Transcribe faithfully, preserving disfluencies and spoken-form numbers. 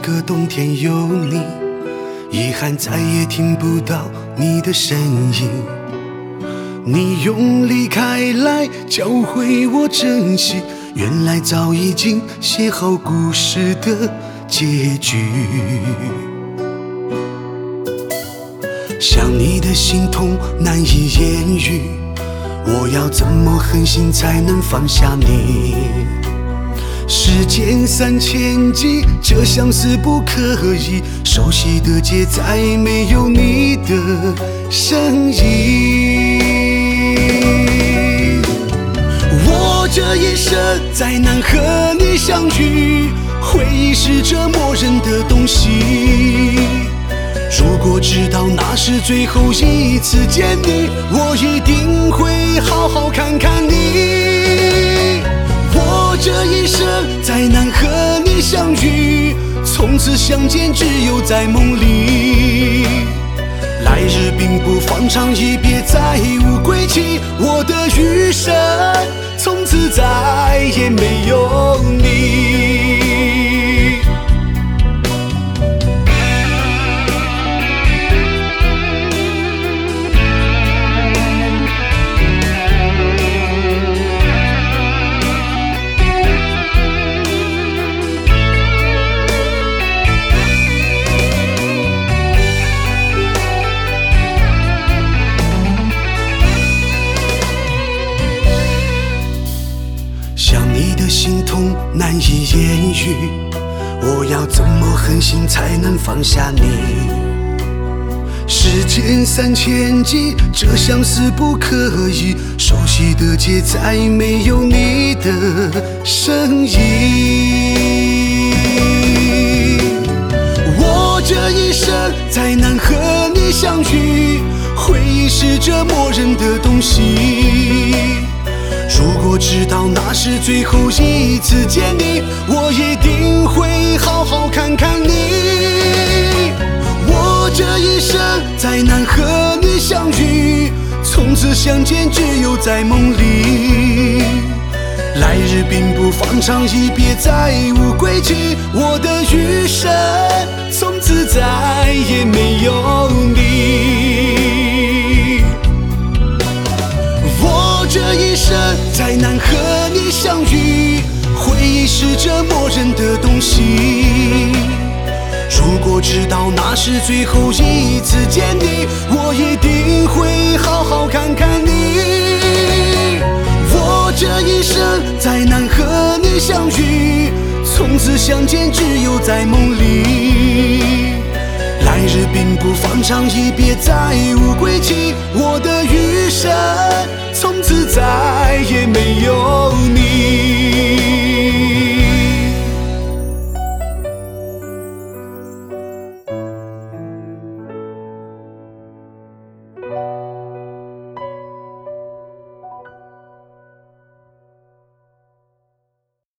个冬天有你，遗憾再也听不到你的声音。你用离开来教会我珍惜，原来早已经写好故事的结局。想你的心痛难以言语，我要怎么狠心才能放下你？时间三千几，这相思不可以，熟悉的街再没有你的身影。我这一生再难和你相遇，回忆是这磨人的东西。如果知道那是最后一次见你，我一定会好好看看你。我这一生再难和你相遇，从此相见只有在梦里。来日并不方长，一别再无归期，我的余生从此再也没有你。想你的心痛难以言语，我要怎么狠心才能放下你？时间三千几，这相思不可以，熟悉的街再没有你的身影。我这一生再难和你相遇，回忆是这磨人的东西。如果知道那是最后一次见你，我一定会好好看看你。我这一生再难和你相遇，从此相见只有在梦里。来日并不方长，一别再无归期，我的余生从此再也没有你。我这一生再难和你相遇，回忆是这磨人的东西。如果知道那是最后一次见你，我一定会好好看看你。我这一生再难和你相遇，从此相见只有在梦里。来日并不方长，一别再无归期，我的余生从此再也没有你。